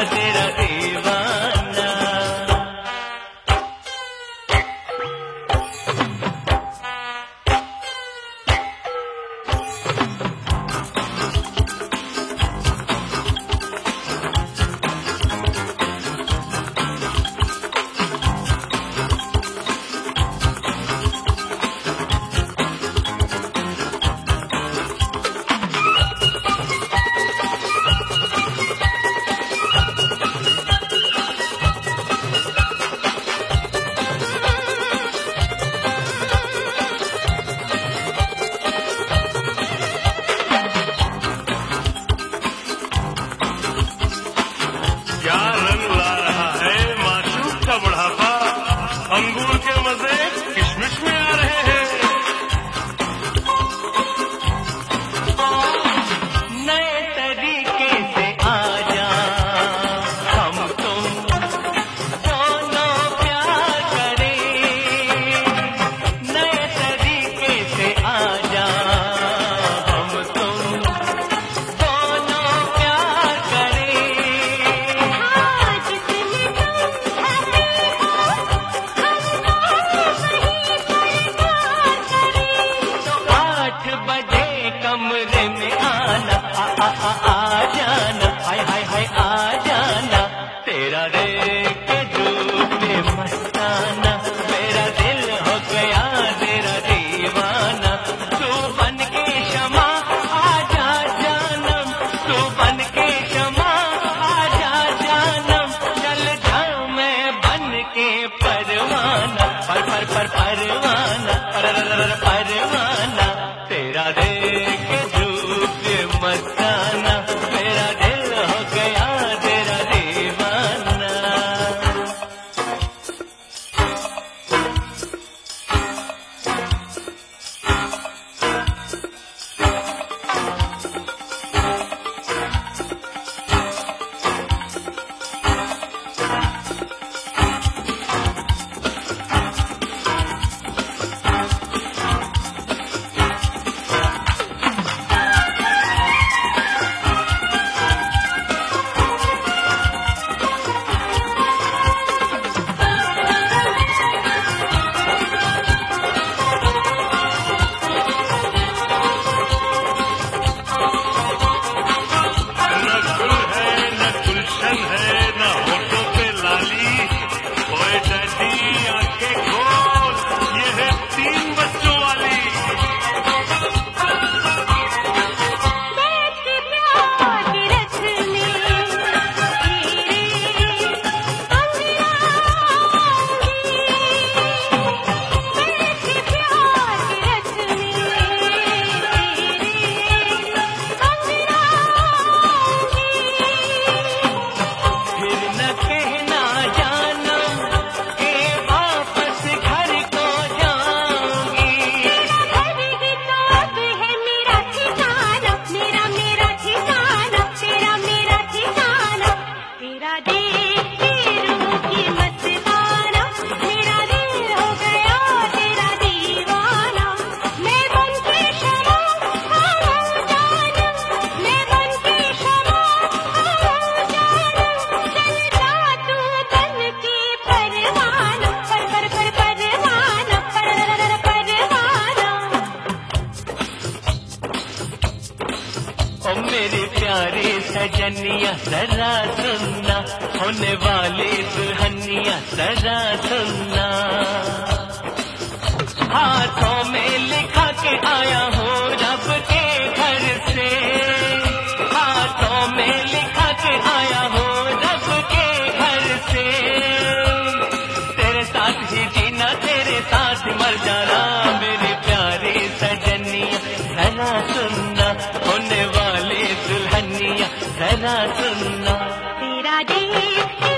तेरा दीवाना। अंगूर के मजे किशमिश में आ रहे हैं। नए तरीके से आजा, हम तुम दोनों प्यार करें। नए तरीके से आजा, हम तुम दोनों प्यार करें। आज जितने तुम हंसे हो, तो 8 बजे कमरे में आना, आ जाना, हाय हाय हाय आ जाना। तेरा देख के रूप में मस्ताना, मेरा दिल हो गया तेरा दीवाना। तू बन के शमा आजा जानम, तू बन के शमा आजा जानम। चल जाऊं मैं बन के परवाना, परवाना, परवाना। तेरा देख के रूप मस्ताना, मेरा दिल हो गया तेरा दीवाना। मेरी प्यारी सजनिया जरा सुनना, होने वाली दुल्हनिया जरा सुनना। हाथों में लिखा के आया हूँ रब के घर से, हाथों में लिखा के आया हूँ रब के घर से। तेरे साथ ही जीना, तेरे साथ मर जाना, मेरी प्यारी सजनिया जरा सुनना, होने वाली दुल्हनिया जरा सुनना। तेरा देख